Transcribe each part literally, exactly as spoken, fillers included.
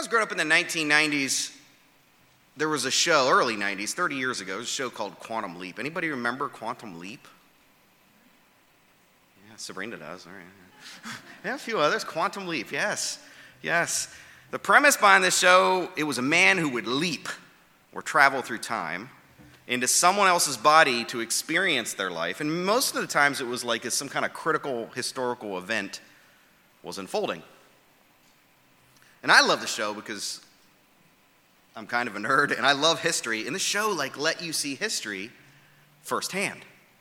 When I was growing up in the nineteen nineties, there was a show, early nineties, thirty years ago, a show called Quantum Leap. Anybody remember Quantum Leap? Yeah, Sabrina does. All right. Yeah, a few others. Quantum Leap, yes. Yes. The premise behind this show, it was a man who would leap or travel through time into someone else's body to experience their life. And most of the times it was like some kind of critical historical event was unfolding. And I love the show because I'm kind of a nerd and I love history. And the show like let you see history firsthand.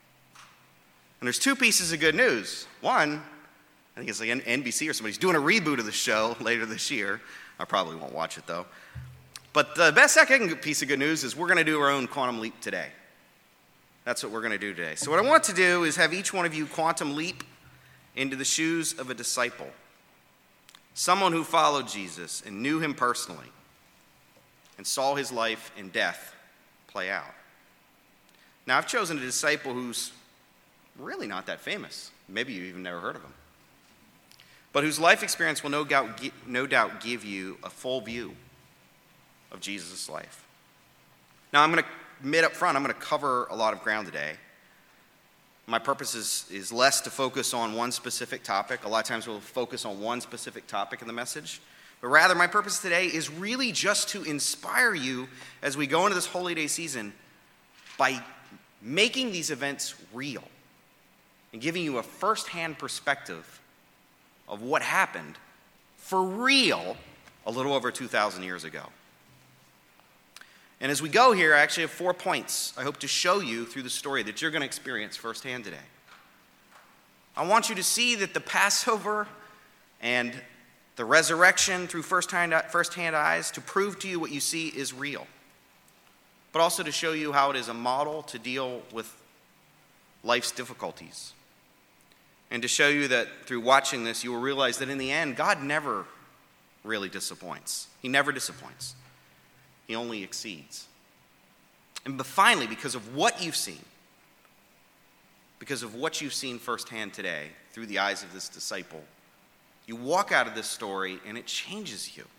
And there's two pieces of good news. One, I think it's like N B C or somebody's doing a reboot of the show later this year. I probably won't watch it though. But the best second piece of good news is we're going to do our own quantum leap today. That's what we're going to do today. So what I want to do is have each one of you quantum leap into the shoes of a disciple. Someone who followed Jesus and knew him personally and saw his life and death play out. Now, I've chosen a disciple who's really not that famous. Maybe you've even never heard of him. But whose life experience will no doubt, no doubt give you a full view of Jesus' life. Now, I'm going to admit up front, I'm going to cover a lot of ground today. My purpose is, is less to focus on one specific topic. A lot of times we'll focus on one specific topic in the message. But rather, my purpose today is really just to inspire you as we go into this Holy Day season by making these events real and giving you a firsthand perspective of what happened for real a little over two thousand years ago. And as we go here, I actually have four points I hope to show you through the story that you're going to experience firsthand today. I want you to see that the Passover and the resurrection through firsthand, firsthand eyes to prove to you what you see is real, but also to show you how it is a model to deal with life's difficulties. And to show you that through watching this, you will realize that in the end, God never really disappoints. He never disappoints. He only exceeds. And but finally, because of what you've seen, because of what you've seen firsthand today through the eyes of this disciple, you walk out of this story and it changes you,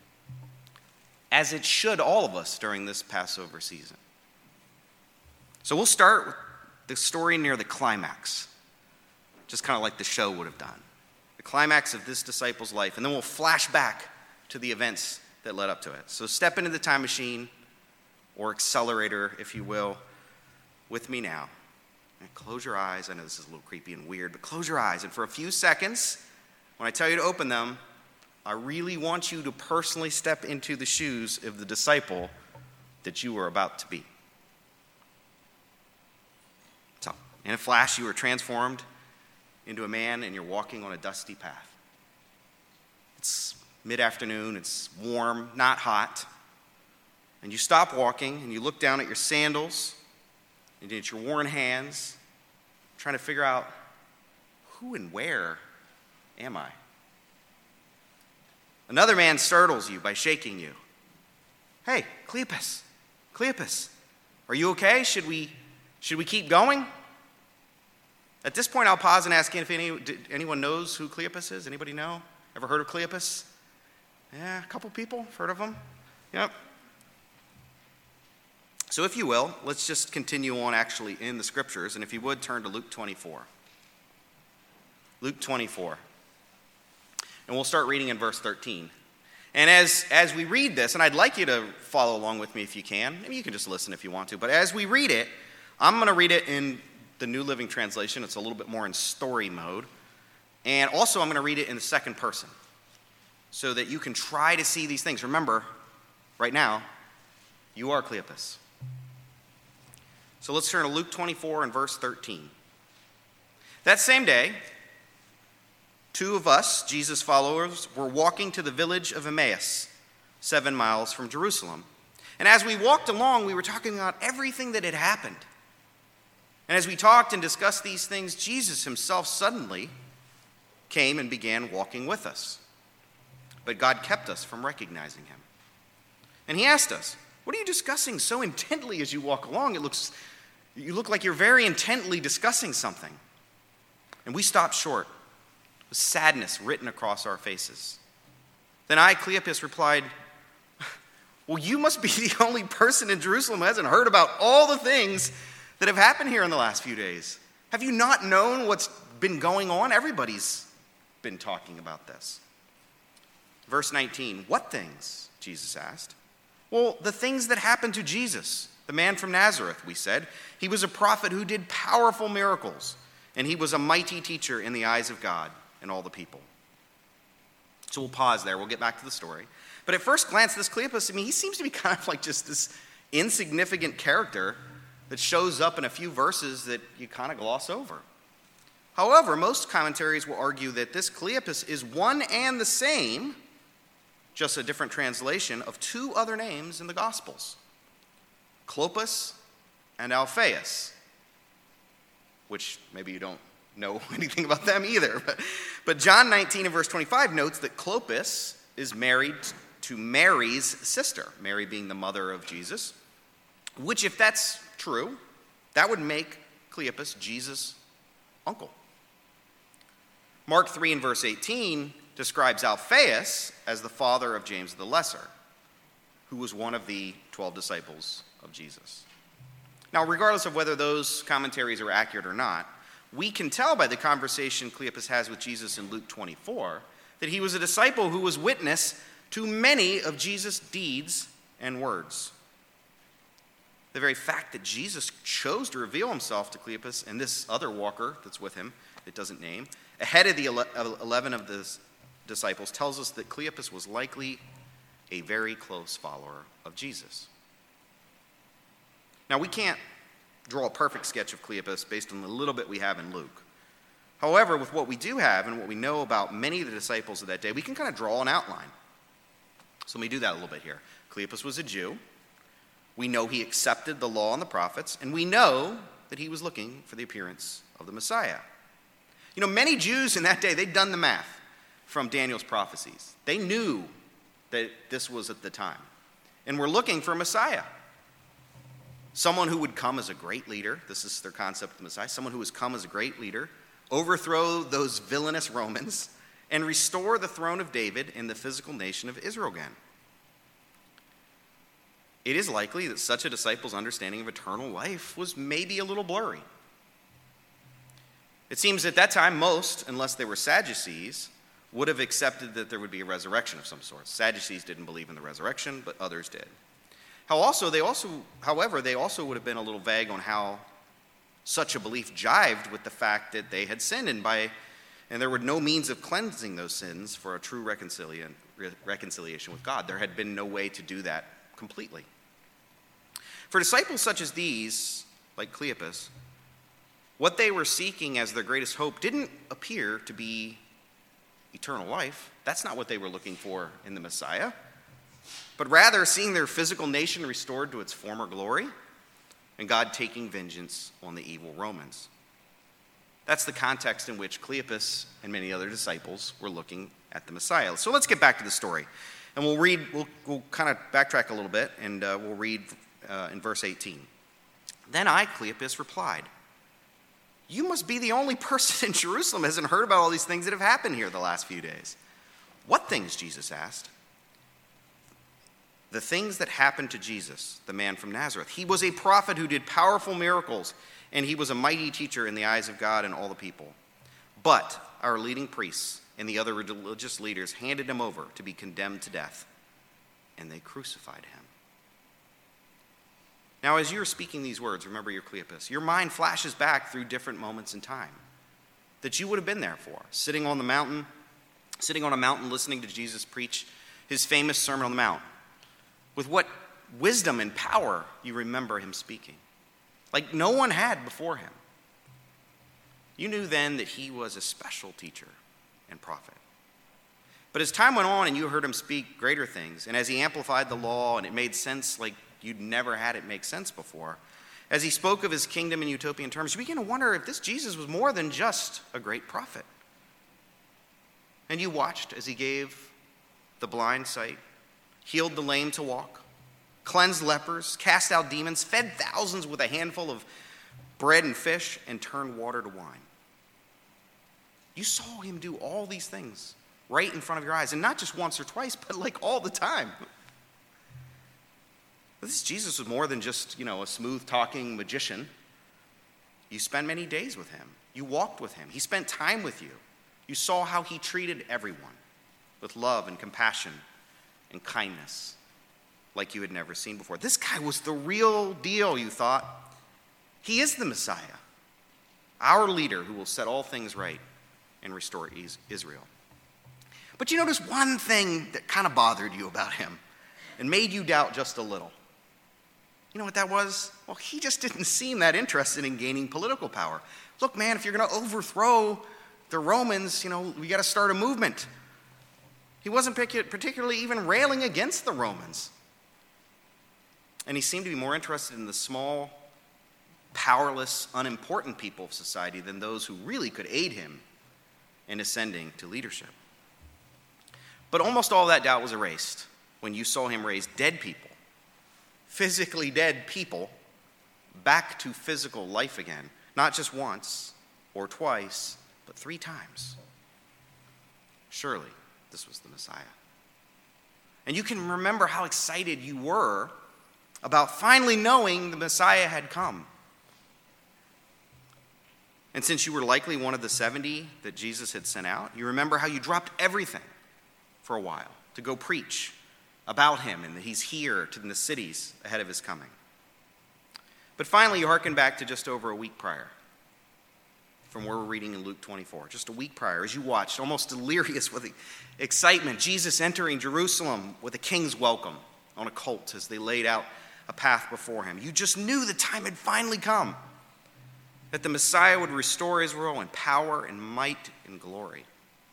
as it should all of us during this Passover season. So we'll start with the story near the climax, just kind of like the show would have done. The climax of this disciple's life, and then we'll flash back to the events that led up to it. So step into the time machine, or accelerator, if you will, with me now. And close your eyes. I know this is a little creepy and weird, but close your eyes. And for a few seconds, when I tell you to open them, I really want you to personally step into the shoes of the disciple that you were about to be. So, in a flash, you were transformed into a man and you're walking on a dusty path. It's mid-afternoon, it's warm, not hot. And you stop walking and you look down at your sandals and at your worn hands, trying to figure out who and where am I? Another man startles you by shaking you. Hey, Cleopas, Cleopas, are you okay? Should we, should we keep going? At this point, I'll pause and ask if any, anyone knows who Cleopas is. Anybody know? Ever heard of Cleopas? Yeah, a couple people have heard of him. Yep. So if you will, let's just continue on actually in the scriptures. And if you would, turn to Luke twenty-four. Luke twenty-four. And we'll start reading in verse thirteen. And as, as we read this, and I'd like you to follow along with me if you can. Maybe you can just listen if you want to. But as we read it, I'm going to read it in the New Living Translation. It's a little bit more in story mode. And also I'm going to read it in the second person, so that you can try to see these things. Remember, right now, you are Cleopas. So let's turn to Luke twenty-four and verse thirteen. That same day, two of us, Jesus' followers, were walking to the village of Emmaus, seven miles from Jerusalem. And as we walked along, we were talking about everything that had happened. And as we talked and discussed these things, Jesus himself suddenly came and began walking with us. But God kept us from recognizing him. And he asked us, "What are you discussing so intently as you walk along? It looks, you look like you're very intently discussing something." And we stopped short, with sadness written across our faces. Then I, Cleopas, replied, Well, you must be the only person in Jerusalem who hasn't heard about all the things that have happened here in the last few days. Have you not known what's been going on? Everybody's been talking about this. Verse nineteen, what things? Jesus asked. Well, the things that happened to Jesus, the man from Nazareth, we said. He was a prophet who did powerful miracles, and he was a mighty teacher in the eyes of God and all the people. So we'll pause there. We'll get back to the story. But at first glance, this Cleopas, I mean, he seems to be kind of like just this insignificant character that shows up in a few verses that you kind of gloss over. However, most commentaries will argue that this Cleopas is one and the same, just a different translation, of two other names in the Gospels, Clopas and Alphaeus, which maybe you don't know anything about them either. But, but John nineteen and verse twenty-five notes that Clopas is married to Mary's sister, Mary being the mother of Jesus, which, if that's true, that would make Cleopas Jesus' uncle. Mark three and verse eighteen describes Alphaeus as the father of James the Lesser, who was one of the twelve disciples of Jesus. Now, regardless of whether those commentaries are accurate or not, we can tell by the conversation Cleopas has with Jesus in Luke twenty-four that he was a disciple who was witness to many of Jesus' deeds and words. The very fact that Jesus chose to reveal himself to Cleopas and this other walker that's with him, it doesn't name, ahead of the eleven of the disciples tells us that Cleopas was likely a very close follower of Jesus. Now, we can't draw a perfect sketch of Cleopas based on the little bit we have in Luke. However, with what we do have and what we know about many of the disciples of that day, we can kind of draw an outline. So let me do that a little bit here. Cleopas was a Jew. We know he accepted the law and the prophets, and we know that he was looking for the appearance of the Messiah. You know, many Jews in that day, they'd done the math from Daniel's prophecies. They knew that this was at the time, and were looking for a Messiah. Someone who would come as a great leader. This is their concept of the Messiah. Someone who has come as a great leader, overthrow those villainous Romans, and restore the throne of David and the physical nation of Israel again. It is likely that such a disciple's understanding of eternal life was maybe a little blurry. It seems at that time most, unless they were Sadducees, would have accepted that there would be a resurrection of some sort. Sadducees didn't believe in the resurrection, but others did. How also, they also, however, they also would have been a little vague on how such a belief jived with the fact that they had sinned, and by and there were no means of cleansing those sins for a true reconciliation, reconciliation with God. There had been no way to do that completely. For disciples such as these, like Cleopas, what they were seeking as their greatest hope didn't appear to be eternal life. That's not what they were looking for in the Messiah, but rather seeing their physical nation restored to its former glory and God taking vengeance on the evil Romans. That's the context in which Cleopas and many other disciples were looking at the Messiah. So let's get back to the story. And we'll read, we'll, we'll kind of backtrack a little bit, and uh, we'll read uh, in verse eighteen. Then I, Cleopas, replied, "You must be the only person in Jerusalem who hasn't heard about all these things that have happened here the last few days." "What things?" Jesus asked. "The things that happened to Jesus, the man from Nazareth. He was a prophet who did powerful miracles, and he was a mighty teacher in the eyes of God and all the people. But our leading priests and the other religious leaders handed him over to be condemned to death, and they crucified him." Now, as you're speaking these words, remember your Cleopas, your mind flashes back through different moments in time that you would have been there for, sitting on the mountain, sitting on a mountain listening to Jesus preach his famous Sermon on the Mount. With what wisdom and power you remember him speaking, like no one had before him. You knew then that he was a special teacher and prophet. But as time went on and you heard him speak greater things, and as he amplified the law and it made sense like you'd never had it make sense before, as he spoke of his kingdom in utopian terms, you begin to wonder if this Jesus was more than just a great prophet. And you watched as he gave the blind sight, healed the lame to walk, cleansed lepers, cast out demons, fed thousands with a handful of bread and fish, and turned water to wine. You saw him do all these things right in front of your eyes, and not just once or twice, but like all the time. But this Jesus was more than just, you know, a smooth-talking magician. You spent many days with him. You walked with him. He spent time with you. You saw how he treated everyone with love and compassion and kindness like you had never seen before. This guy was the real deal, you thought. He is the Messiah, our leader who will set all things right and restore Israel. But you notice one thing that kind of bothered you about him and made you doubt just a little. You know what that was? Well, he just didn't seem that interested in gaining political power. Look, man, if you're going to overthrow the Romans, you know, we got to start a movement. He wasn't particularly even railing against the Romans. And he seemed to be more interested in the small, powerless, unimportant people of society than those who really could aid him in ascending to leadership. But almost all that doubt was erased when you saw him raise dead people, physically dead people, back to physical life again, not just once or twice, but three times. Surely, this was the Messiah. And you can remember how excited you were about finally knowing the Messiah had come. And since you were likely one of the seventy that Jesus had sent out, you remember how you dropped everything for a while to go preach about him and that he's here in the cities ahead of his coming. But finally, you hearken back to just over a week prior, from where we're reading in Luke twenty-four, just a week prior, as you watched, almost delirious with excitement, Jesus entering Jerusalem with a king's welcome on a colt as they laid out a path before him. You just knew the time had finally come, that the Messiah would restore Israel in power and might and glory.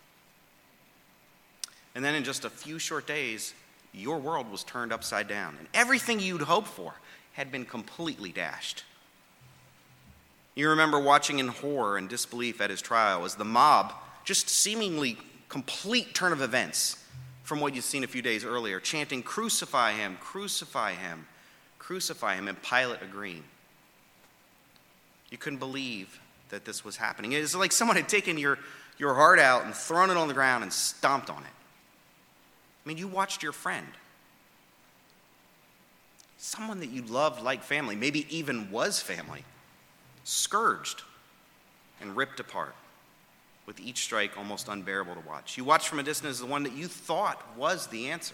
And then in just a few short days, your world was turned upside down, and everything you'd hoped for had been completely dashed. You remember watching in horror and disbelief at his trial as the mob, just seemingly complete turn of events from what you'd seen a few days earlier, chanting, "Crucify him, crucify him, crucify him," and Pilate agreeing. You couldn't believe that this was happening. It was like someone had taken your, your heart out and thrown it on the ground and stomped on it. I mean, you watched your friend, someone that you loved like family, maybe even was family, scourged and ripped apart, with each strike almost unbearable to watch. You watched from a distance the one that you thought was the answer,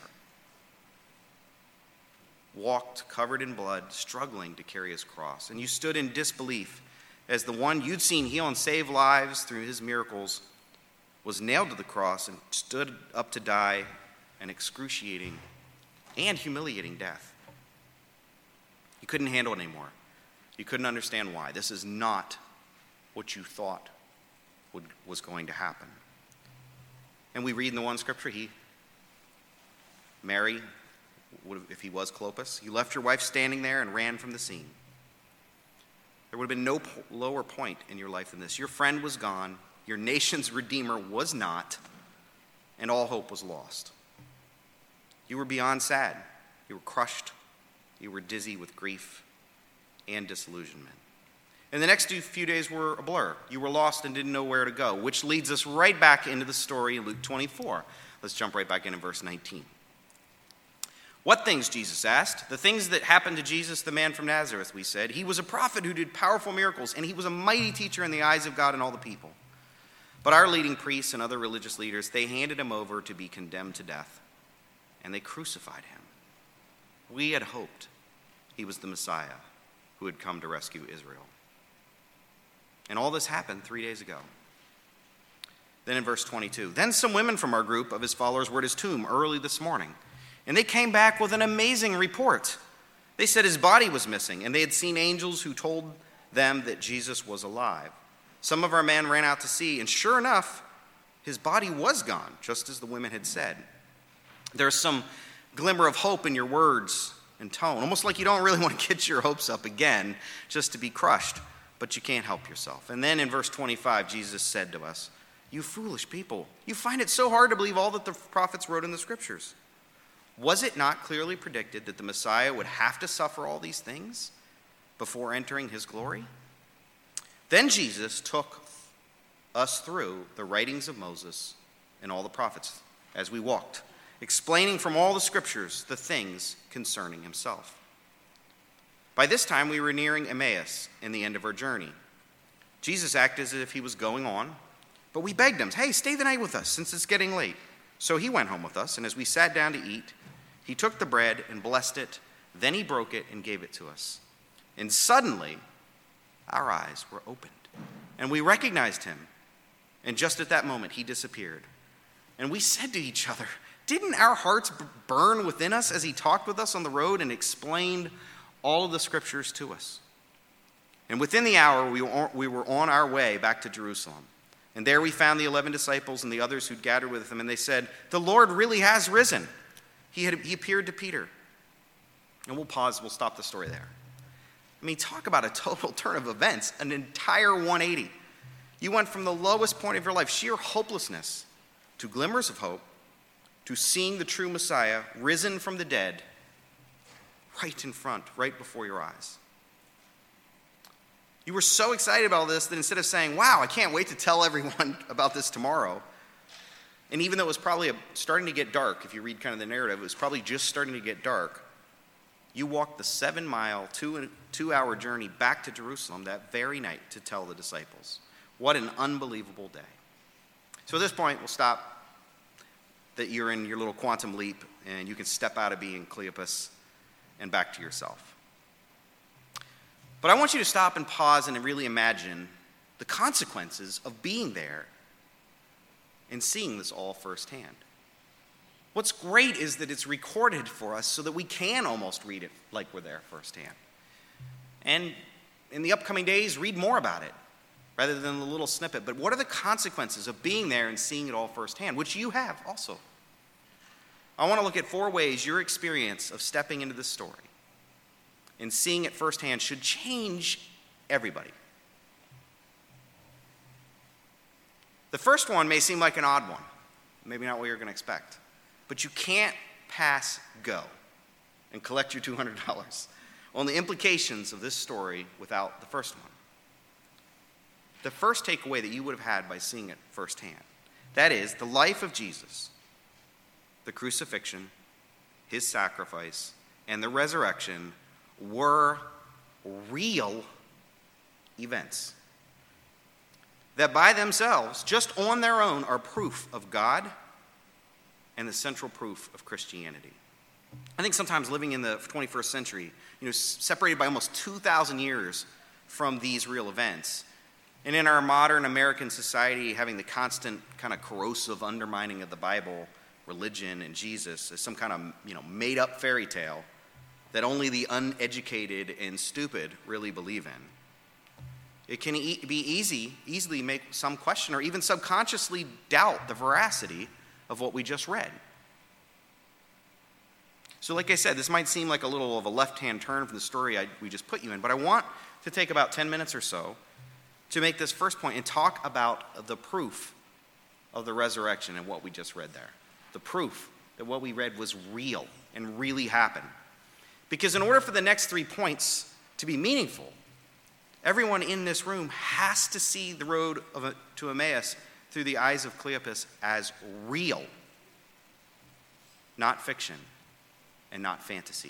walked covered in blood, struggling to carry his cross. And you stood in disbelief as the one you'd seen heal and save lives through his miracles was nailed to the cross and stood up to die an excruciating and humiliating death. You couldn't handle it anymore. You couldn't understand why. This is not what you thought would, was going to happen. And we read in the one scripture, he, Mary, if he was Clopas, you left your wife standing there and ran from the scene. There would have been no po- lower point in your life than this. Your friend was gone, your nation's redeemer was not, and all hope was lost. You were beyond sad. You were crushed. You were dizzy with grief and disillusionment. And the next few days were a blur. You were lost and didn't know where to go, which leads us right back into the story in Luke twenty-four. Let's jump right back in in verse nineteen. What things, Jesus asked? The things that happened to Jesus, the man from Nazareth, we said. He was a prophet who did powerful miracles, and he was a mighty teacher in the eyes of God and all the people. But our leading priests and other religious leaders, they handed him over to be condemned to death, and they crucified him. We had hoped he was the Messiah who had come to rescue Israel. And all this happened three days ago. Then in verse twenty-two, then some women from our group of his followers were at his tomb early this morning, and they came back with an amazing report. They said his body was missing, and they had seen angels who told them that Jesus was alive. Some of our men ran out to see, and sure enough, his body was gone, just as the women had said. There's some glimmer of hope in your words and tone, almost like you don't really want to get your hopes up again just to be crushed, but you can't help yourself. And then in verse twenty-five, Jesus said to us, "You foolish people, you find it so hard to believe all that the prophets wrote in the scriptures. Was it not clearly predicted that the Messiah would have to suffer all these things before entering his glory?" Then Jesus took us through the writings of Moses and all the prophets as we walked, explaining from all the scriptures the things concerning himself. By this time, we were nearing Emmaus and the end of our journey. Jesus acted as if he was going on, but we begged him, hey, stay the night with us since it's getting late. So he went home with us, and as we sat down to eat, he took the bread and blessed it. Then he broke it and gave it to us. And suddenly, our eyes were opened, and we recognized him. And just at that moment, he disappeared. And we said to each other, didn't our hearts burn within us as he talked with us on the road and explained all of the scriptures to us? And within the hour, we were, we were on our way back to Jerusalem. And there we found the eleven disciples and the others who'd gathered with them, and they said, the Lord really has risen. He, had, he appeared to Peter. And we'll pause, we'll stop the story there. I mean, talk about a total turn of events, an entire one eighty. You went from the lowest point of your life, sheer hopelessness, to glimmers of hope, to seeing the true Messiah risen from the dead right in front, right before your eyes. You were so excited about this that instead of saying, wow, I can't wait to tell everyone about this tomorrow, and even though it was probably a, starting to get dark, if you read kind of the narrative, it was probably just starting to get dark, you walked the seven-mile, two, two-hour journey back to Jerusalem that very night to tell the disciples. What an unbelievable day. So at this point, we'll stop that you're in your little quantum leap, and you can step out of being Cleopas and back to yourself. But I want you to stop and pause and really imagine the consequences of being there and seeing this all firsthand. What's great is that it's recorded for us so that we can almost read it like we're there firsthand. And in the upcoming days, read more about it rather than the little snippet. But what are the consequences of being there and seeing it all firsthand, which you have also? I want to look at four ways your experience of stepping into this story and seeing it firsthand should change everybody. The first one may seem like an odd one, maybe not what you're going to expect, but you can't pass go and collect your two hundred dollars on the implications of this story without the first one. The first takeaway that you would have had by seeing it firsthand, that is, the life of Jesus, the crucifixion, his sacrifice, and the resurrection were real events that by themselves, just on their own, are proof of God and the central proof of Christianity. I think sometimes living in the twenty-first century, you know, separated by almost two thousand years from these real events, and in our modern American society having the constant kind of corrosive undermining of the Bible, religion, and Jesus as some kind of, you know, made-up fairy tale that only the uneducated and stupid really believe in. It can e- be easy, easily make some question or even subconsciously doubt the veracity of what we just read. So like I said, this might seem like a little of a left-hand turn from the story I, we just put you in, but I want to take about ten minutes or so to make this first point and talk about the proof of the resurrection and what we just read there. The proof that what we read was real and really happened. Because in order for the next three points to be meaningful, everyone in this room has to see the road of a, to Emmaus through the eyes of Cleopas as real, not fiction and not fantasy.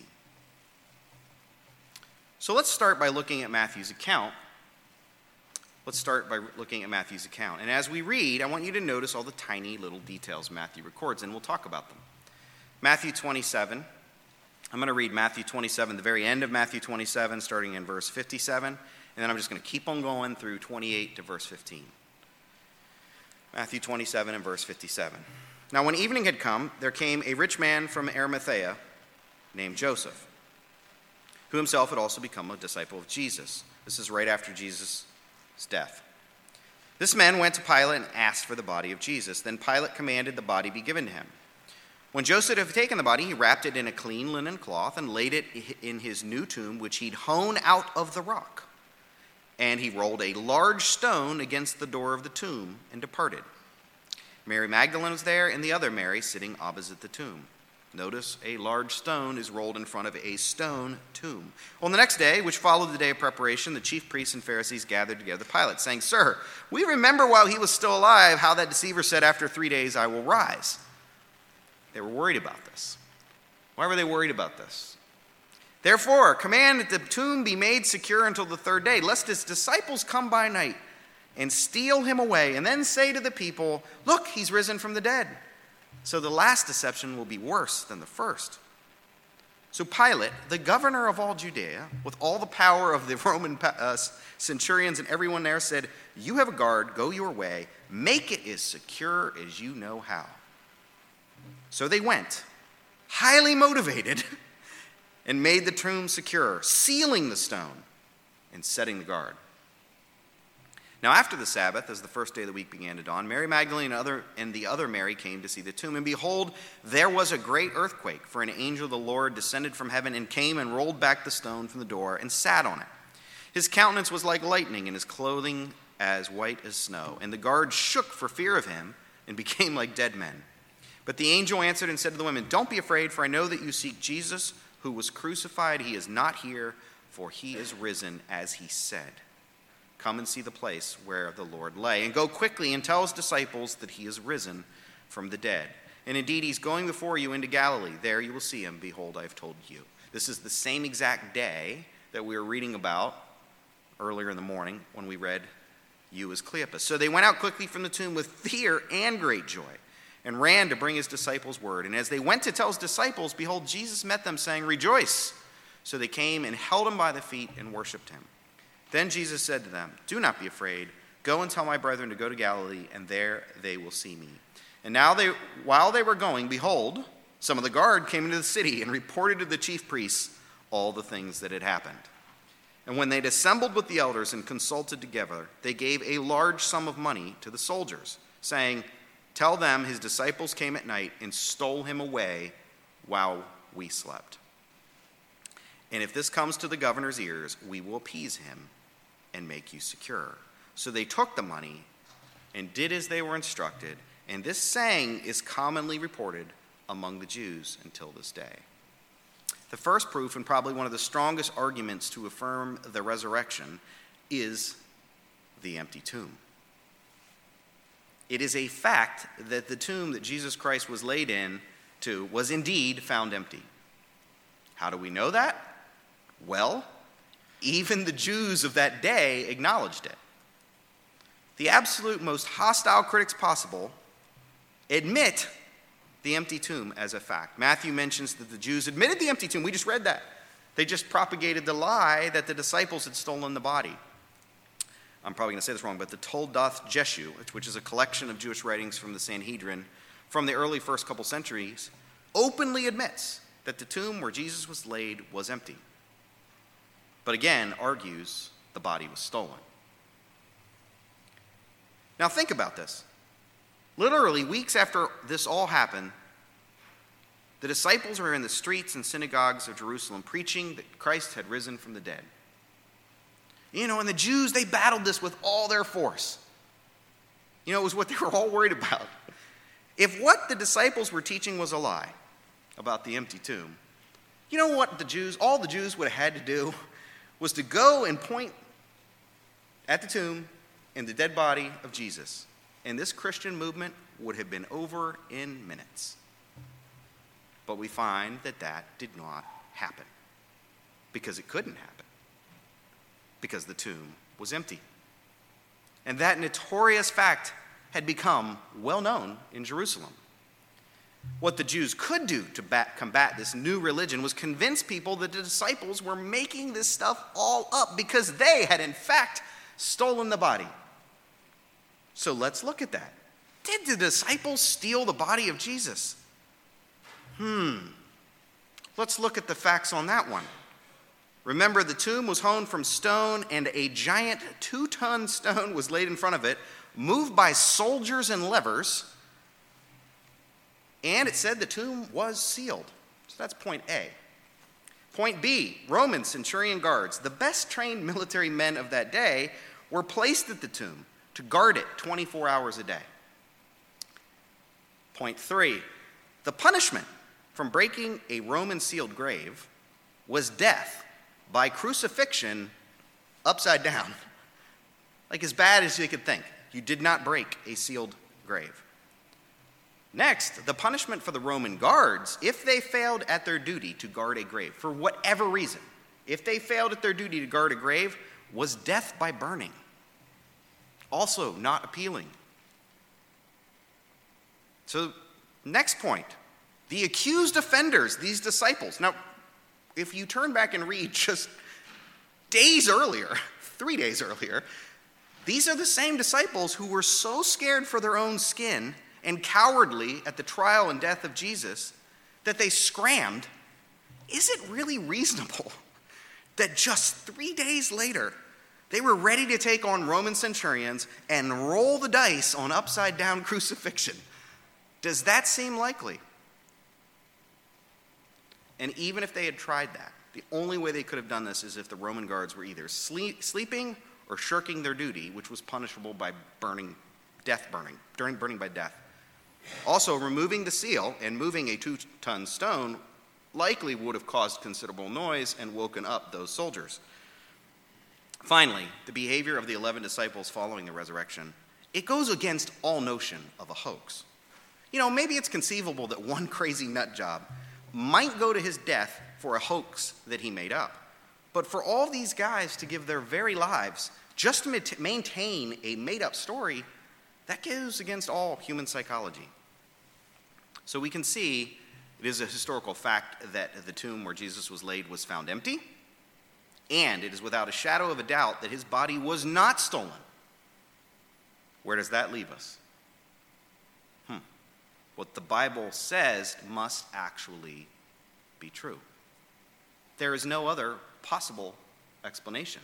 So let's start by looking at Matthew's account. Let's start by looking at Matthew's account. And as we read, I want you to notice all the tiny little details Matthew records, and we'll talk about them. Matthew twenty-seven. I'm going to read Matthew twenty-seven, the very end of Matthew twenty-seven, starting in verse fifty-seven, and then I'm just going to keep on going through twenty-eight to verse fifteen. Matthew twenty-seven and verse fifty-seven. Now when evening had come, there came a rich man from Arimathea named Joseph, who himself had also become a disciple of Jesus. This is right after Jesus' death. This man went to Pilate and asked for the body of Jesus. Then Pilate commanded the body be given to him. When Joseph had taken the body, he wrapped it in a clean linen cloth and laid it in his new tomb, which he'd hewn out of the rock. And he rolled a large stone against the door of the tomb and departed. Mary Magdalene was there, and the other Mary sitting opposite the tomb. Notice a large stone is rolled in front of a stone tomb. On the next day, which followed the day of preparation, the chief priests and Pharisees gathered together to Pilate, saying, "Sir, we remember while he was still alive how that deceiver said, 'After three days I will rise.'" They were worried about this. Why were they worried about this? Therefore, command that the tomb be made secure until the third day, lest his disciples come by night and steal him away, and then say to the people, look, he's risen from the dead. So the last deception will be worse than the first. So Pilate, the governor of all Judea, with all the power of the Roman uh, centurions and everyone there, said, you have a guard, go your way, make it as secure as you know how. So they went, highly motivated, and made the tomb secure, sealing the stone and setting the guard. Now after the Sabbath, as the first day of the week began to dawn, Mary Magdalene and, other, and the other Mary came to see the tomb. And behold, there was a great earthquake, for an angel of the Lord descended from heaven and came and rolled back the stone from the door and sat on it. His countenance was like lightning and his clothing as white as snow. And the guards shook for fear of him and became like dead men. But the angel answered and said to the women, don't be afraid, for I know that you seek Jesus, who was crucified. He is not here, for he is risen, as he said. Come and see the place where the Lord lay, and go quickly and tell his disciples that he is risen from the dead. And indeed, he's going before you into Galilee. There you will see him. Behold, I have told you. This is the same exact day that we were reading about earlier in the morning when we read you as Cleopas. So they went out quickly from the tomb with fear and great joy, and ran to bring his disciples word. And as they went to tell his disciples, behold, Jesus met them, saying, rejoice. So they came and held him by the feet and worshipped him. Then Jesus said to them, do not be afraid. Go and tell my brethren to go to Galilee, and there they will see me. And now they, while they were going, behold, some of the guard came into the city and reported to the chief priests all the things that had happened. And when they'd assembled with the elders and consulted together, they gave a large sum of money to the soldiers, saying, tell them his disciples came at night and stole him away while we slept. And if this comes to the governor's ears, we will appease him and make you secure. So they took the money and did as they were instructed, and this saying is commonly reported among the Jews until this day. The first proof, and probably one of the strongest arguments to affirm the resurrection, is the empty tomb. It is a fact that the tomb that Jesus Christ was laid in to was indeed found empty. How do we know that? Well, even the Jews of that day acknowledged it. The absolute most hostile critics possible admit the empty tomb as a fact. Matthew mentions that the Jews admitted the empty tomb. We just read that. They just propagated the lie that the disciples had stolen the body. I'm probably going to say this wrong, but the Toldoth Jeshu, which is a collection of Jewish writings from the Sanhedrin from the early first couple centuries, openly admits that the tomb where Jesus was laid was empty. But again, argues the body was stolen. Now think about this. Literally, weeks after this all happened, the disciples were in the streets and synagogues of Jerusalem preaching that Christ had risen from the dead. You know, and the Jews, they battled this with all their force. You know, it was what they were all worried about. If what the disciples were teaching was a lie about the empty tomb, you know what the Jews, all the Jews would have had to do was to go and point at the tomb and the dead body of Jesus. And this Christian movement would have been over in minutes. But we find that that did not happen. Because it couldn't happen. Because the tomb was empty. And that notorious fact had become well known in Jerusalem. What the Jews could do to bat, combat this new religion was convince people that the disciples were making this stuff all up because they had in fact stolen the body. So let's look at that. Did the disciples steal the body of Jesus? Hmm. Let's look at the facts on that one. Remember, the tomb was hewn from stone, and a giant two-ton stone was laid in front of it, moved by soldiers and levers. And it said the tomb was sealed. So that's point A. Point B, Roman centurion guards, the best trained military men of that day, were placed at the tomb to guard it twenty-four hours a day. Point three, the punishment from breaking a Roman sealed grave was death by crucifixion upside down. Like as bad as you could think. You did not break a sealed grave. Next, the punishment for the Roman guards, if they failed at their duty to guard a grave, for whatever reason, if they failed at their duty to guard a grave, was death by burning. Also not appealing. So, next point, the accused offenders, these disciples. Now, if you turn back and read just days earlier, three days earlier, these are the same disciples who were so scared for their own skin and cowardly at the trial and death of Jesus that they scrammed. Is it really reasonable that just three days later they were ready to take on Roman centurions and roll the dice on upside down crucifixion? Does that seem likely? And even if they had tried that, the only way they could have done this is if the Roman guards were either sleep, sleeping or shirking their duty, which was punishable by burning, death burning, during burning by death. Also, removing the seal and moving a two-ton stone likely would have caused considerable noise and woken up those soldiers. Finally, the behavior of the eleven disciples following the resurrection, it goes against all notion of a hoax. You know, maybe it's conceivable that one crazy nut job might go to his death for a hoax that he made up. But for all these guys to give their very lives just to maintain a made-up story, that goes against all human psychology. So we can see it is a historical fact that the tomb where Jesus was laid was found empty, and it is without a shadow of a doubt that his body was not stolen. Where does that leave us? Hmm. What the Bible says must actually be true. There is no other possible explanation.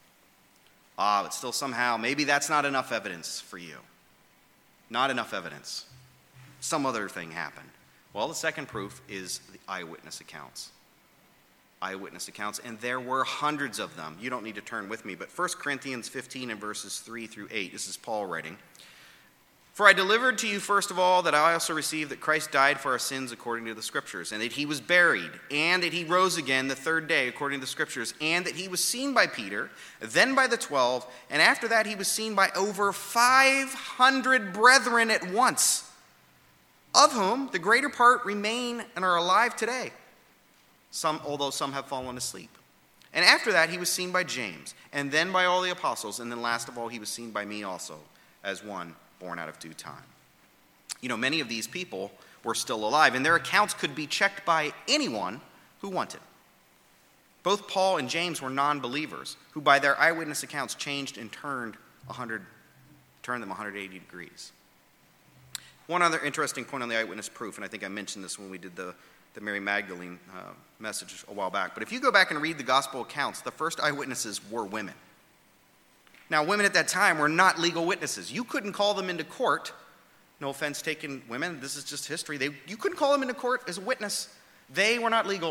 Ah, but still somehow, maybe that's not enough evidence for you. Not enough evidence. Some other thing happened. Well, the second proof is the eyewitness accounts. Eyewitness accounts, and there were hundreds of them. You don't need to turn with me, but First Corinthians fifteen and verses three through eight, this is Paul writing. For I delivered to you first of all that I also received that Christ died for our sins according to the Scriptures, and that he was buried, and that he rose again the third day according to the Scriptures, and that he was seen by Peter, then by the twelve, and after that he was seen by over five hundred brethren at once, of whom the greater part remain and are alive today, some, although some have fallen asleep. And after that he was seen by James, and then by all the apostles, and then last of all he was seen by me also, as one born out of due time. You know, many of these people were still alive, and their accounts could be checked by anyone who wanted. Both Paul and James were non-believers, who by their eyewitness accounts changed and turned one hundred, turned them one hundred eighty degrees. One other interesting point on the eyewitness proof, and I think I mentioned this when we did the, the Mary Magdalene uh, message a while back, but if you go back and read the gospel accounts, the first eyewitnesses were women. Now, women at that time were not legal witnesses. You couldn't call them into court. No offense taken, women. This is just history. They, you couldn't call them into court as a witness. They were not legal.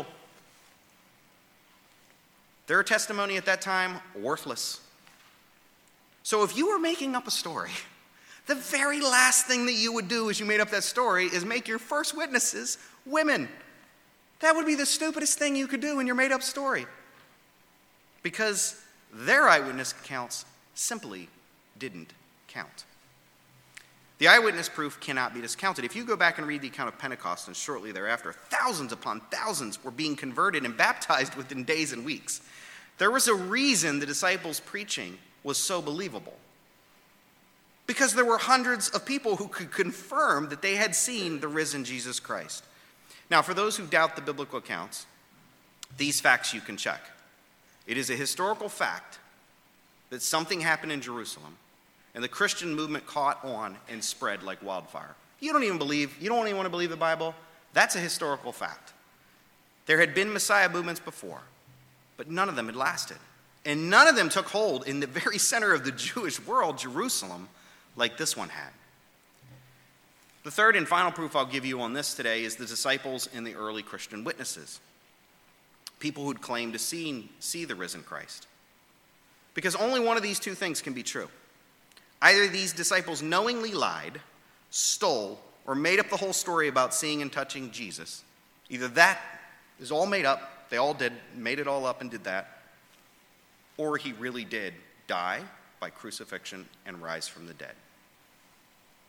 Their testimony at that time, worthless. So if you were making up a story, the very last thing that you would do as you made up that story is make your first witnesses women. That would be the stupidest thing you could do in your made-up story. Because their eyewitness accounts simply didn't count. The eyewitness proof cannot be discounted. If you go back and read the account of Pentecost and shortly thereafter, thousands upon thousands were being converted and baptized within days and weeks. There was a reason the disciples' preaching was so believable. Because there were hundreds of people who could confirm that they had seen the risen Jesus Christ. Now, for those who doubt the biblical accounts, these facts you can check. It is a historical fact that something happened in Jerusalem, and the Christian movement caught on and spread like wildfire. You don't even believe, you don't even want to believe the Bible? That's a historical fact. There had been Messiah movements before, but none of them had lasted. And none of them took hold in the very center of the Jewish world, Jerusalem, like this one had. The third and final proof I'll give you on this today is the disciples and the early Christian witnesses. People who'd claim to see, see the risen Christ. Because only one of these two things can be true. Either these disciples knowingly lied, stole, or made up the whole story about seeing and touching Jesus. Either that is all made up, they all did, made it all up and did that, or he really did die by crucifixion and rise from the dead.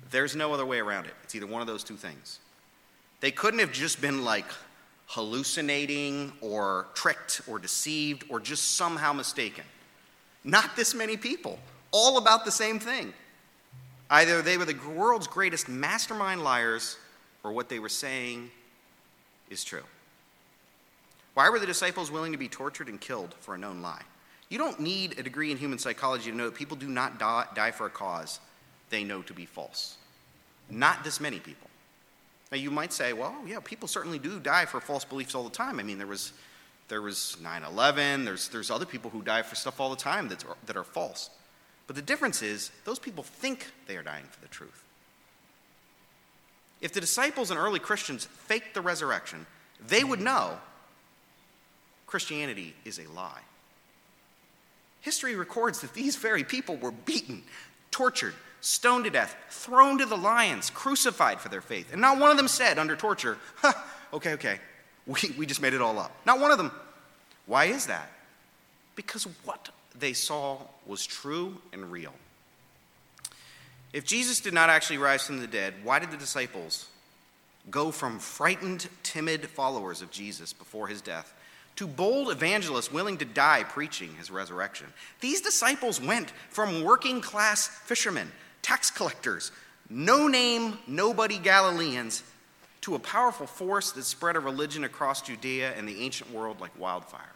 There's no other way around it. It's either one of those two things. They couldn't have just been like hallucinating or tricked or deceived or just somehow mistaken. Not this many people, all about the same thing. Either they were the world's greatest mastermind liars, or what they were saying is true. Why were the disciples willing to be tortured and killed for a known lie? You don't need a degree in human psychology to know that people do not die, die for a cause they know to be false. Not this many people. Now you might say, well, yeah, people certainly do die for false beliefs all the time. I mean, there was there was nine eleven, there's there's other people who die for stuff all the time that are, that are false. But the difference is, those people think they are dying for the truth. If the disciples and early Christians faked the resurrection, they would know Christianity is a lie. History records that these very people were beaten, tortured, stoned to death, thrown to the lions, crucified for their faith. And not one of them said under torture, huh, okay, okay, we, we just made it all up. Not one of them. Why is that? Because what they saw was true and real. If Jesus did not actually rise from the dead, why did the disciples go from frightened, timid followers of Jesus before his death to bold evangelists willing to die preaching his resurrection? These disciples went from working class fishermen, tax collectors, no-name, nobody Galileans, to a powerful force that spread a religion across Judea and the ancient world like wildfire.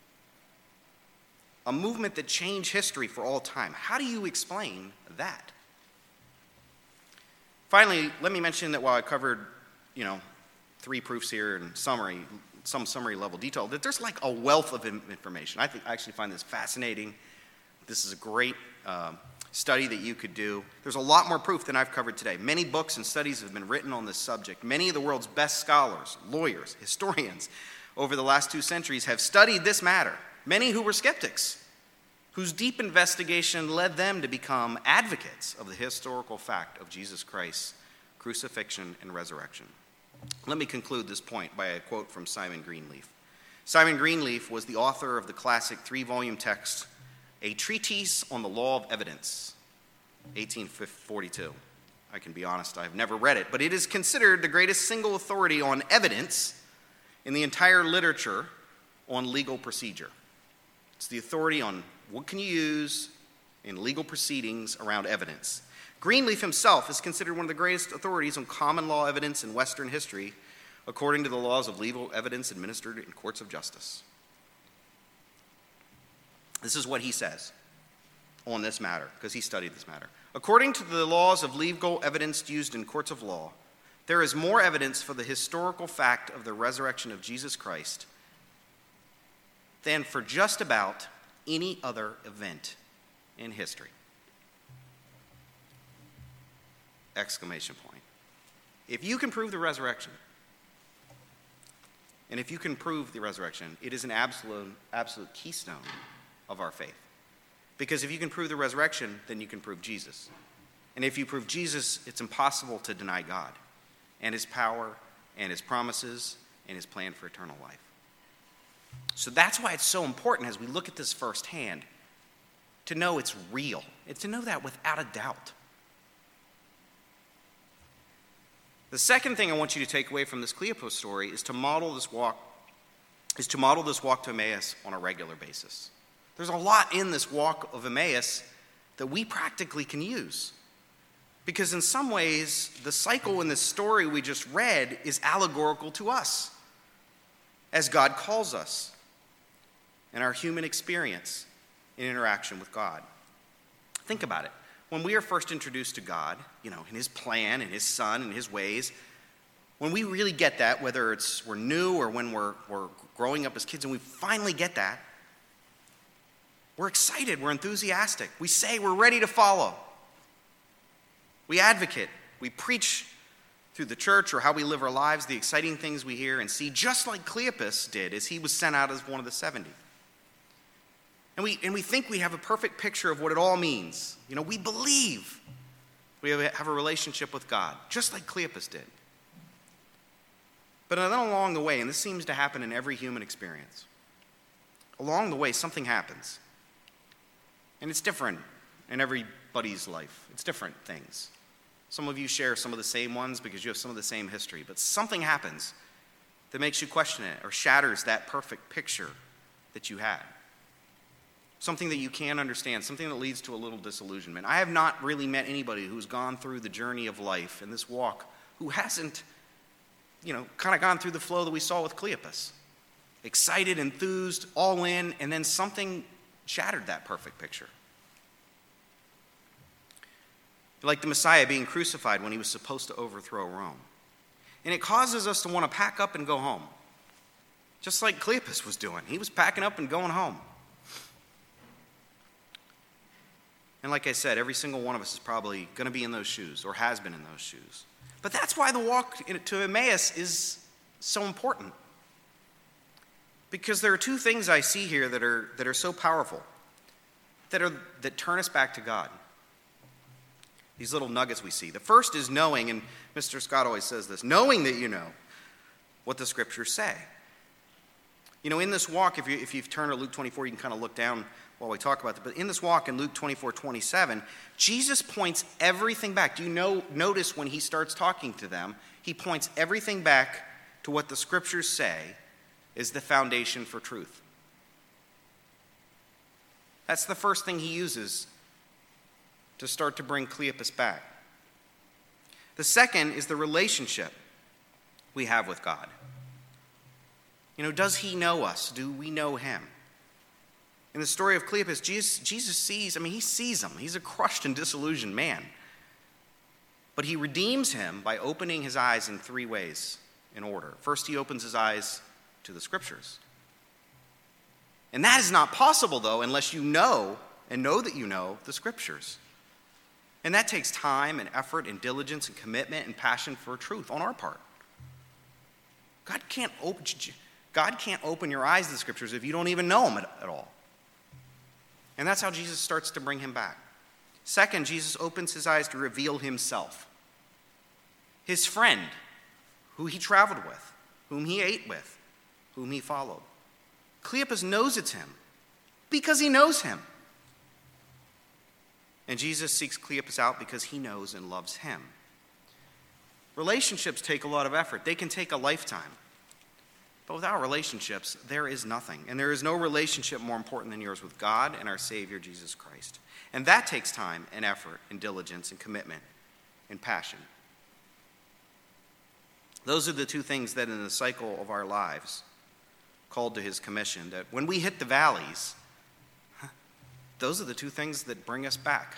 A movement that changed history for all time. How do you explain that? Finally, let me mention that while I covered, you know, three proofs here in summary, some summary level detail, that there's like a wealth of information. I think I actually find this fascinating. This is a great uh, study that you could do. There's a lot more proof than I've covered today. Many books and studies have been written on this subject. Many of the world's best scholars, lawyers, historians over the last two centuries have studied this matter. Many who were skeptics, whose deep investigation led them to become advocates of the historical fact of Jesus Christ's crucifixion and resurrection. Let me conclude this point by a quote from Simon Greenleaf. Simon Greenleaf was the author of the classic three-volume text, A Treatise on the Law of Evidence, eighteen forty-two. I can be honest, I've never read it, but it is considered the greatest single authority on evidence in the entire literature on legal procedure. It's the authority on what can you use in legal proceedings around evidence. Greenleaf himself is considered one of the greatest authorities on common law evidence in Western history, according to the laws of legal evidence administered in courts of justice. This is what he says on this matter, because he studied this matter. According to the laws of legal evidence used in courts of law, there is more evidence for the historical fact of the resurrection of Jesus Christ than for just about any other event in history. Exclamation point. If you can prove the resurrection, and if you can prove the resurrection, it is an absolute, absolute keystone of our faith. Because if you can prove the resurrection, then you can prove Jesus. And if you prove Jesus, it's impossible to deny God and his power and his promises and his plan for eternal life. So that's why it's so important as we look at this firsthand to know it's real. It's to know that without a doubt. The second thing I want you to take away from this Cleopas story is to model this walk, is to model this walk to Emmaus on a regular basis. There's a lot in this walk of Emmaus that we practically can use. Because in some ways, the cycle in this story we just read is allegorical to us as God calls us and our human experience in interaction with God. Think about it. When we are first introduced to God, you know, in his plan, in his son, in his ways, when we really get that, whether it's we're new or when we're, we're growing up as kids and we finally get that, we're excited, we're enthusiastic. We say we're ready to follow. We advocate, we preach through the church or how we live our lives, the exciting things we hear and see, just like Cleopas did as he was sent out as one of the seventy. And we, and we think we have a perfect picture of what it all means. You know, we believe we have a relationship with God, just like Cleopas did. But then along the way, and this seems to happen in every human experience, along the way something happens. And it's different in everybody's life. It's different things. Some of you share some of the same ones because you have some of the same history. But something happens that makes you question it or shatters that perfect picture that you had. Something that you can't understand, something that leads to a little disillusionment. I have not really met anybody who's gone through the journey of life in this walk who hasn't, you know, kind of gone through the flow that we saw with Cleopas. Excited, enthused, all in, and then something shattered that perfect picture. Like the Messiah being crucified when he was supposed to overthrow Rome. And it causes us to want to pack up and go home. Just like Cleopas was doing. He was packing up and going home. And like I said, every single one of us is probably going to be in those shoes or has been in those shoes. But that's why the walk to Emmaus is so important. Because there are two things I see here that are, that are so powerful, that, are, that turn us back to God. These little nuggets we see. The first is knowing, and Mister Scott always says this, knowing that you know what the scriptures say. You know, in this walk, if, you, if you've turned to Luke twenty-four, you can kind of look down while we talk about it. But in this walk in Luke twenty-four twenty-seven, Jesus points everything back. Do you know? Notice when he starts talking to them, he points everything back to what the scriptures say is the foundation for truth. That's the first thing he uses to start to bring Cleopas back. The second is the relationship we have with God. You know, does he know us? Do we know him? In the story of Cleopas, Jesus, Jesus sees, I mean, he sees him. He's a crushed and disillusioned man. But he redeems him by opening his eyes in three ways in order. First, he opens his eyes to the scriptures. And that is not possible, though, unless you know and know that you know the scriptures. And that takes time and effort and diligence and commitment and passion for truth on our part. God can't open, God can't open your eyes to the scriptures if you don't even know them at, at all. And that's how Jesus starts to bring him back. Second, Jesus opens his eyes to reveal himself. His friend, who he traveled with, whom he ate with, whom he followed. Cleopas knows it's him because he knows him. And Jesus seeks Cleopas out because he knows and loves him. Relationships take a lot of effort. They can take a lifetime. But without relationships, there is nothing. And there is no relationship more important than yours with God and our Savior, Jesus Christ. And that takes time and effort and diligence and commitment and passion. Those are the two things that in the cycle of our lives, called to his commission, that when we hit the valleys, those are the two things that bring us back.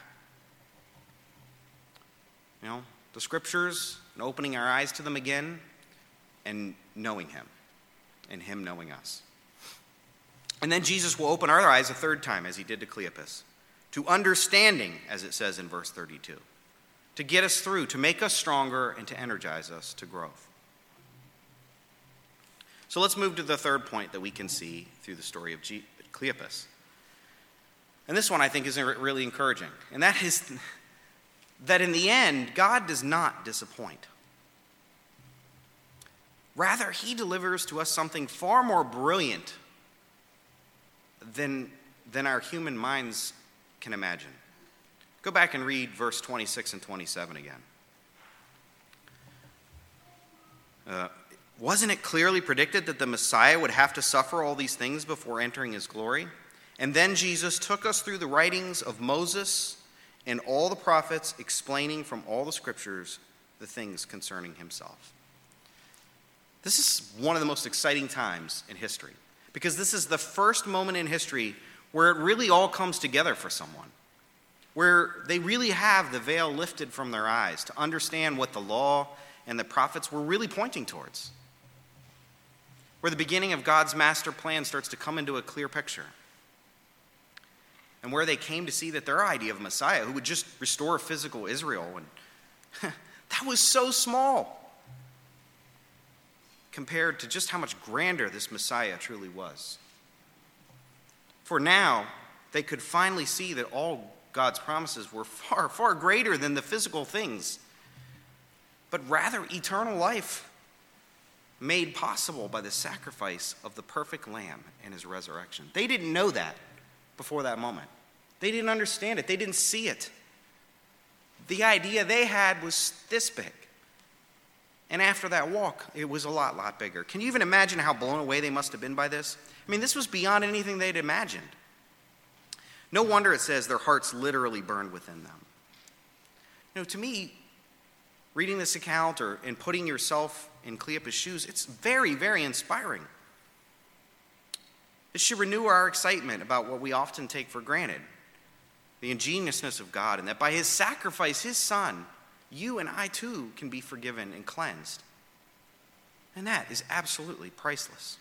You know, the scriptures and opening our eyes to them again and knowing him and him knowing us. And then Jesus will open our eyes a third time, as he did to Cleopas, to understanding, as it says in verse thirty-two, to get us through, to make us stronger, and to energize us to growth. So let's move to the third point that we can see through the story of G- Cleopas. And this one I think is really encouraging. And that is that in the end, God does not disappoint. Rather, he delivers to us something far more brilliant than, than our human minds can imagine. Go back and read verse twenty-six and twenty-seven again. Uh, wasn't it clearly predicted that the Messiah would have to suffer all these things before entering his glory? And then Jesus took us through the writings of Moses and all the prophets, explaining from all the scriptures the things concerning himself. This is one of the most exciting times in history, because this is the first moment in history where it really all comes together for someone, where they really have the veil lifted from their eyes to understand what the law and the prophets were really pointing towards, where the beginning of God's master plan starts to come into a clear picture, and where they came to see that their idea of Messiah, who would just restore physical Israel, and that was so small compared to just how much grander this Messiah truly was. For now, they could finally see that all God's promises were far, far greater than the physical things, but rather eternal life made possible by the sacrifice of the perfect Lamb and his resurrection. They didn't know that before that moment. They didn't understand it. They didn't see it. The idea they had was this big. And after that walk, it was a lot, lot bigger. Can you even imagine how blown away they must have been by this? I mean, this was beyond anything they'd imagined. No wonder it says their hearts literally burned within them. You know, to me, reading this account or and putting yourself in Cleopas' shoes, it's very, very inspiring. It should renew our excitement about what we often take for granted, the ingenuousness of God, and that by his sacrifice, his son, you and I too can be forgiven and cleansed. And that is absolutely priceless.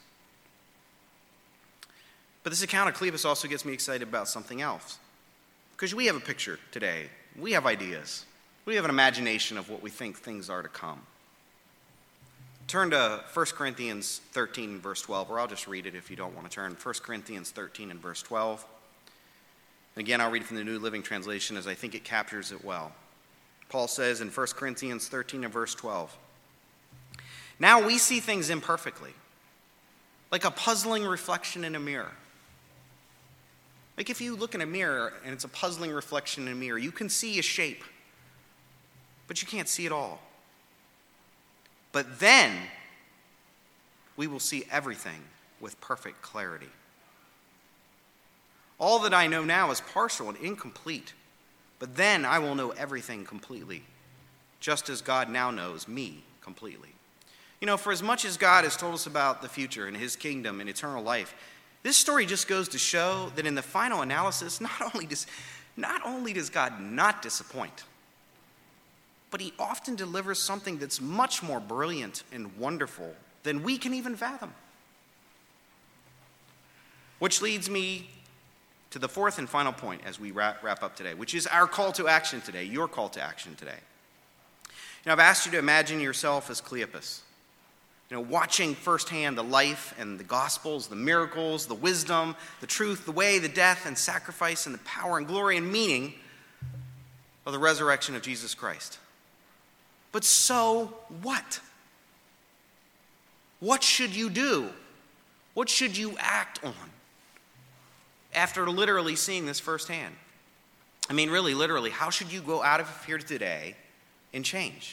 But this account of Cleopas also gets me excited about something else. Because we have a picture today. We have ideas. We have an imagination of what we think things are to come. Turn to First Corinthians thirteen, verse twelve, or I'll just read it if you don't want to turn. First Corinthians thirteen and verse twelve. And again, I'll read it from the New Living Translation as I think it captures it well. Paul says in First Corinthians thirteen and verse twelve, "Now we see things imperfectly, like a puzzling reflection in a mirror." Like if you look in a mirror and it's a puzzling reflection in a mirror, you can see a shape, but you can't see it all. But then we will see everything with perfect clarity. All that I know now is partial and incomplete, but then I will know everything completely, just as God now knows me completely. You know, for as much as God has told us about the future and his kingdom and eternal life, this story just goes to show that in the final analysis, not only does, not only does God not disappoint, but he often delivers something that's much more brilliant and wonderful than we can even fathom. Which leads me to the fourth and final point as we wrap, wrap up today, which is our call to action today, your call to action today. You know, I've asked you to imagine yourself as Cleopas, you know, watching firsthand the life and the gospels, the miracles, the wisdom, the truth, the way, the death and sacrifice and the power and glory and meaning of the resurrection of Jesus Christ. But so what? What should you do? What should you act on after literally seeing this firsthand? I mean, really, literally, how should you go out of here today and change?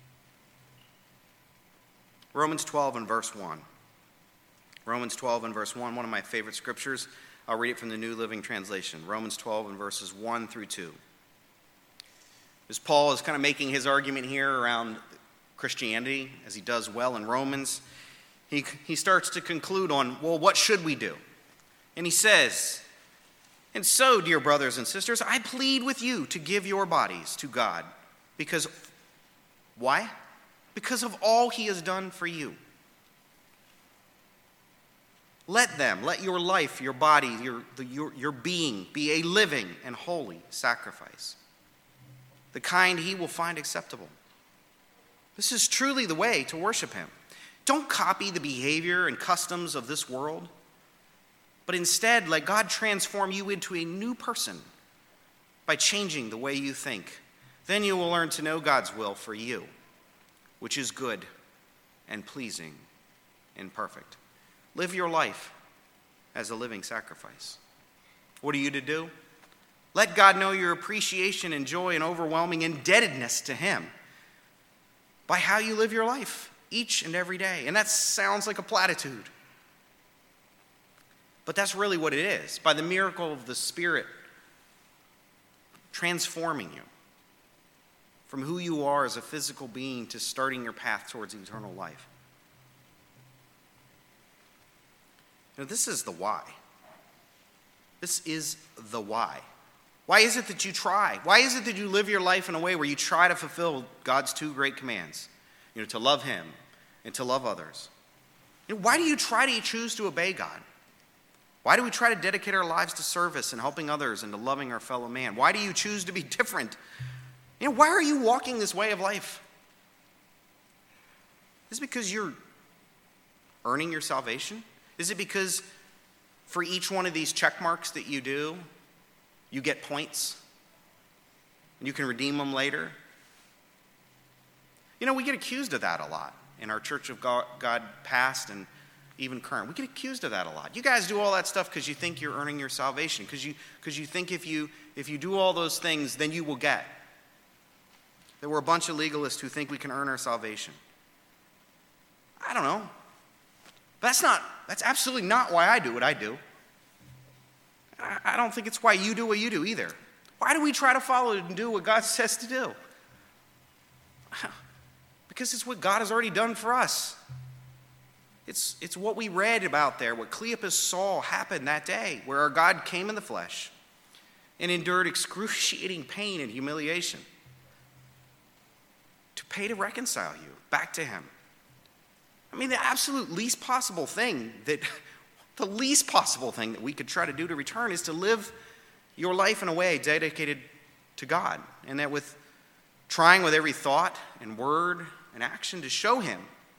Romans twelve and verse one. Romans twelve and verse one, one of my favorite scriptures. I'll read it from the New Living Translation. Romans twelve and verses one through two. As Paul is kind of making his argument here around Christianity, as he does well in Romans, he, he starts to conclude on, well, what should we do? And he says, "And so, dear brothers and sisters, I plead with you to give your bodies to God, because," why? "Because of all he has done for you. Let them, let your life, your body, your, your, your being be a living and holy sacrifice, the kind he will find acceptable. This is truly the way to worship him. Don't copy the behavior and customs of this world, but instead let God transform you into a new person by changing the way you think. Then you will learn to know God's will for you, which is good and pleasing and perfect. Live your life as a living sacrifice." What are you to do? Let God know your appreciation and joy and overwhelming indebtedness to him by how you live your life each and every day. And that sounds like a platitude, but that's really what it is. By the miracle of the Spirit transforming you from who you are as a physical being to starting your path towards eternal life. Now, this is the why. This is the why. Why is it that you try? Why is it that you live your life in a way where you try to fulfill God's two great commands? You know, to love him and to love others. You know, why do you try to choose to obey God? Why do we try to dedicate our lives to service and helping others and to loving our fellow man? Why do you choose to be different? You know, why are you walking this way of life? Is it because you're earning your salvation? Is it because for each one of these check marks that you do, you get points and you can redeem them later? You know, we get accused of that a lot in our Church of God, God past and even current. We get accused of that a lot. You guys do all that stuff because you think you're earning your salvation, because you because you think if you if you do all those things, then you will get. That we're a bunch of legalists who think we can earn our salvation. I don't know. But that's not, that's absolutely not why I do what I do. I, I don't think it's why you do what you do either. Why do we try to follow and do what God says to do? Because it's what God has already done for us. It's, it's what we read about there, what Cleopas saw happen that day, where our God came in the flesh and endured excruciating pain and humiliation to pay to reconcile you back to him. I mean, the absolute least possible thing that, the least possible thing that we could try to do to return is to live your life in a way dedicated to God, and that with trying with every thought and word and action to show him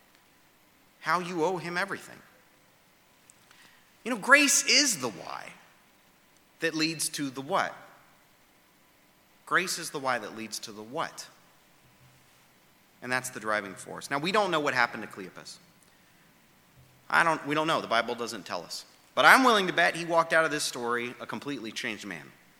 how you owe him everything. You know, grace is the why that leads to the what. Grace is the why that leads to the what. And that's the driving force. Now, we don't know what happened to Cleopas. I don't, we don't know. The Bible doesn't tell us. But I'm willing to bet he walked out of this story a completely changed man.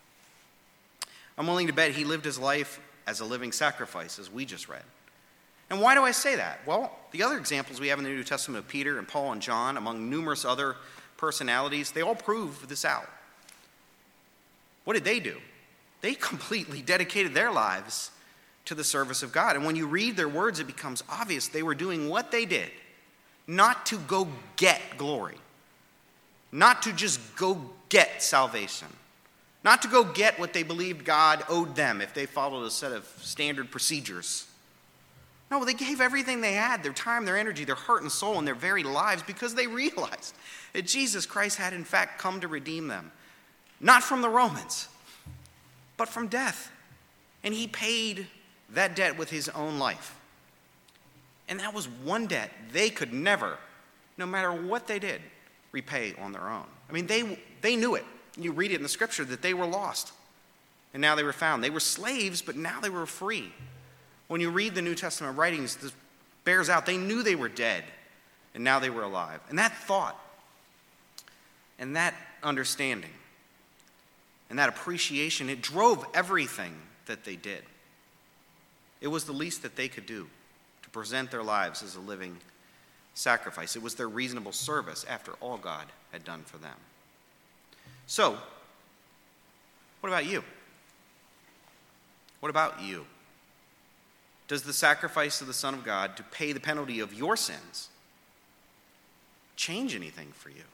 I'm willing to bet he lived his life as a living sacrifice, as we just read. And why do I say that? Well, the other examples we have in the New Testament of Peter and Paul and John, among numerous other personalities, they all prove this out. What did they do? They completely dedicated their lives to the service of God. And when you read their words, it becomes obvious they were doing what they did, not to go get glory, not to just go get salvation, not to go get what they believed God owed them if they followed a set of standard procedures. No, they gave everything they had, their time, their energy, their heart and soul, and their very lives, because they realized that Jesus Christ had in fact come to redeem them, not from the Romans, but from death. And he paid that debt with his own life. And that was one debt they could never, no matter what they did, repay on their own. I mean, they, they knew it. You read it in the scripture that they were lost, and now they were found. They were slaves, but now they were free. When you read the New Testament writings, this bears out they knew they were dead, and now they were alive. And that thought, and that understanding, and that appreciation, it drove everything that they did. It was the least that they could do to present their lives as a living sacrifice. It was their reasonable service after all God had done for them. So, what about you? What about you? Does the sacrifice of the Son of God to pay the penalty of your sins change anything for you?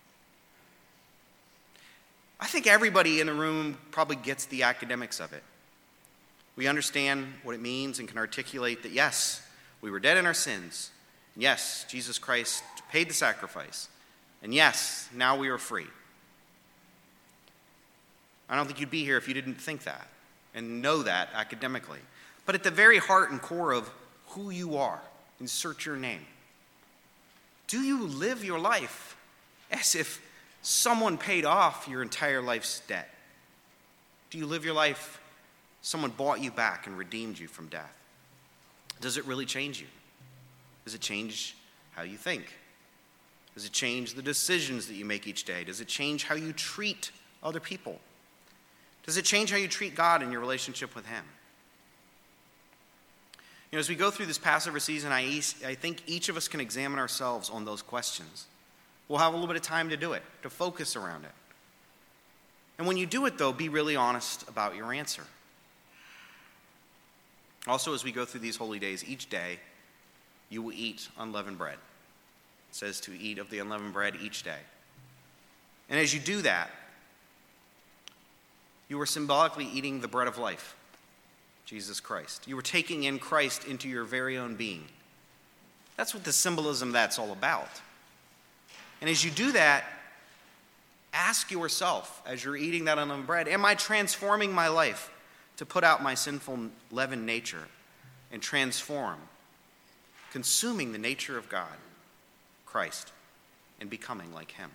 I think everybody in the room probably gets the academics of it. We understand what it means and can articulate that, yes, we were dead in our sins. And yes, Jesus Christ paid the sacrifice. And yes, now we are free. I don't think you'd be here if you didn't think that and know that academically. But at the very heart and core of who you are, insert your name. Do you live your life as if someone paid off your entire life's debt? Do you live your life someone bought you back and redeemed you from death? Does it really change you? Does it change how you think? Does it change the decisions that you make each day? Does it change how you treat other people? Does it change how you treat God in your relationship with him? You know, as we go through this Passover season, I, I think each of us can examine ourselves on those questions. We'll have a little bit of time to do it, to focus around it. And when you do it, though, be really honest about your answer. Also, as we go through these holy days, each day, you will eat unleavened bread. It says to eat of the unleavened bread each day. And as you do that, you are symbolically eating the bread of life, Jesus Christ. You are taking in Christ into your very own being. That's what the symbolism of that's all about. And as you do that, ask yourself, as you're eating that unleavened bread, am I transforming my life to put out my sinful leavened nature and transform, consuming the nature of God, Christ, and becoming like him?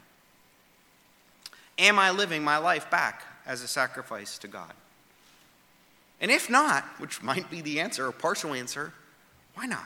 Am I living my life back as a sacrifice to God? And if not, which might be the answer, or partial answer, why not?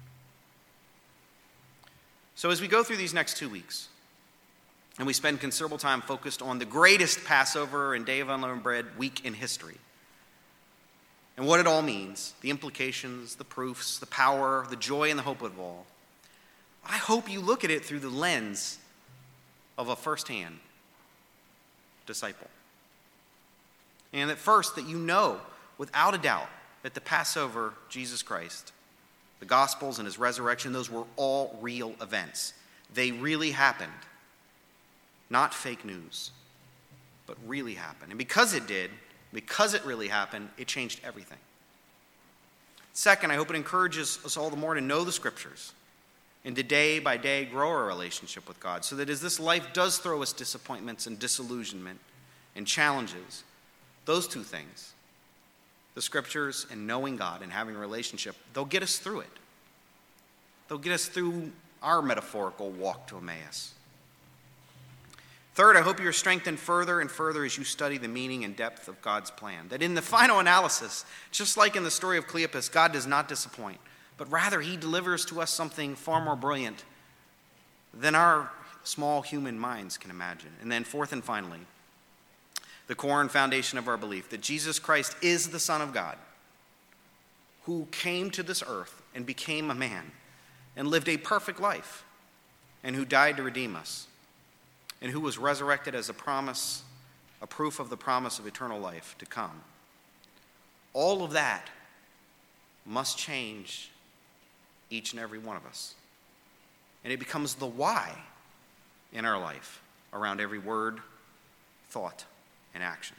So as we go through these next two weeks, and we spend considerable time focused on the greatest Passover and Day of Unleavened Bread week in history, and what it all means, the implications, the proofs, the power, the joy, and the hope of it all, I hope you look at it through the lens of a firsthand disciple. And at first, that you know without a doubt that the Passover, Jesus Christ, the Gospels, and his resurrection, those were all real events. They really happened. Not fake news, but really happened. And because it did, because it really happened, it changed everything. Second, I hope it encourages us all the more to know the Scriptures and to day by day grow our relationship with God, so that as this life does throw us disappointments and disillusionment and challenges, those two things, the Scriptures and knowing God and having a relationship, they'll get us through it. They'll get us through our metaphorical walk to Emmaus. Third, I hope you're strengthened further and further as you study the meaning and depth of God's plan. That in the final analysis, just like in the story of Cleopas, God does not disappoint, but rather he delivers to us something far more brilliant than our small human minds can imagine. And then fourth and finally, the core and foundation of our belief that Jesus Christ is the Son of God, who came to this earth and became a man and lived a perfect life, and who died to redeem us, and who was resurrected as a promise, a proof of the promise of eternal life to come. All of that must change each and every one of us. And it becomes the why in our life around every word, thought, and action.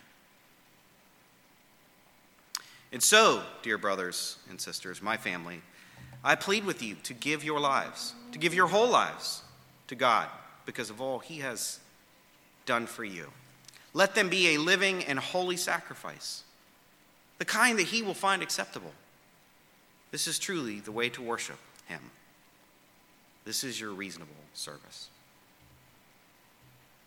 And so, dear brothers and sisters, my family, I plead with you to give your lives, to give your whole lives to God, because of all he has done for you. Let them be a living and holy sacrifice, the kind that he will find acceptable. This is truly the way to worship him. This is your reasonable service.